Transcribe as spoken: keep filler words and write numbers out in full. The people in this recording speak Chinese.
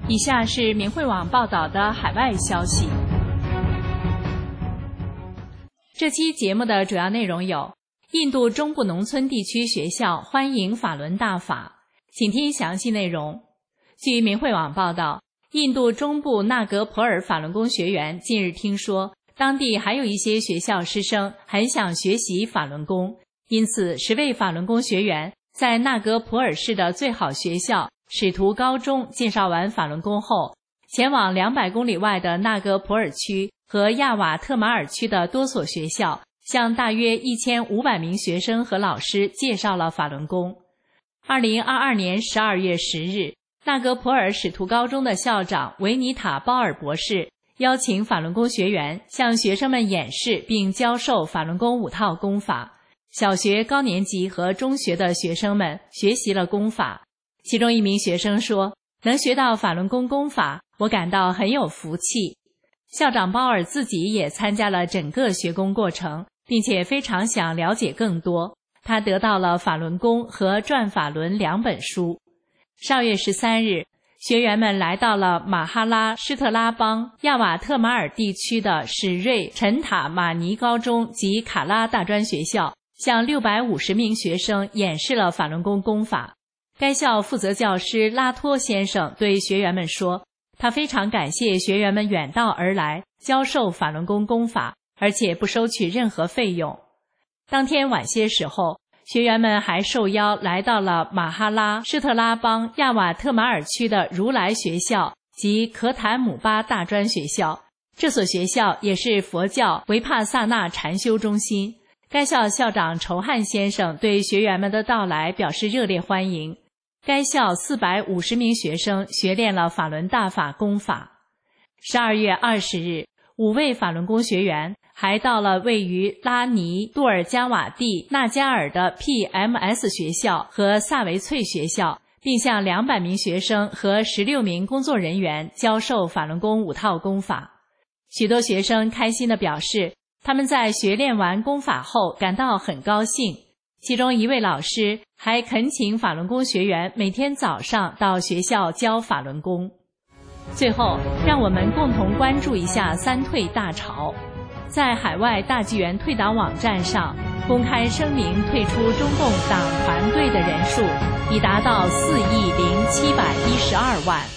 以下是明慧网报道的海外消息。这期节目的主要内容有：印度中部农村地区学校欢迎法轮大法，请听详细内容。据明慧网报道，印度中部纳格普尔法轮功学员近日听说，当地还有一些学校师生很想学习法轮功，因此十位法轮功学员在纳格普尔市的最好学校使徒高中介绍完法轮功后，前往两百公里外的纳格普尔区和亚瓦特马尔区的多所学校，向大约一千五百名学生和老师介绍了法轮功。二零二二年十二月十日，纳格普尔使徒高中的校长维尼塔·鲍尔博士邀请法轮功学员向学生们演示并教授法轮功五套功法。小学高年级和中学的学生们学习了功法。其中一名学生说，能学到法轮功功法，我感到很有福气。校长鲍尔自己也参加了整个学功过程，并且非常想了解更多。他得到了法轮功和转法轮两本书。十二月十三日，学员们来到了马哈拉施特拉邦亚瓦特马尔地区的史瑞陈塔马尼高中及卡拉大专学校，向六百五十名学生演示了法轮功功法。该校负责教师拉托先生对学员们说，他非常感谢学员们远道而来教授法轮功功法，而且不收取任何费用。当天晚些时候，学员们还受邀来到了马哈拉施特拉邦亚瓦特马尔区的如来学校及可坦姆巴大专学校，这所学校也是佛教维帕萨纳禅修中心。该校校长仇汉先生对学员们的到来表示热烈欢迎。该校四百五十名学生学练了法轮大法功法。十二月二十日，五位法轮功学员还到了位于拉尼杜尔加瓦蒂纳加尔的 P M S 学校和萨维翠学校，并向两百名学生和十六名工作人员教授法轮功五套功法。许多学生开心地表示，他们在学练完功法后感到很高兴。其中一位老师还恳请法轮功学员每天早上到学校教法轮功。最后，让我们共同关注一下三退大潮。在海外大纪元退党网站上公开声明退出中共党团队的人数已达到四亿零七百一十二万。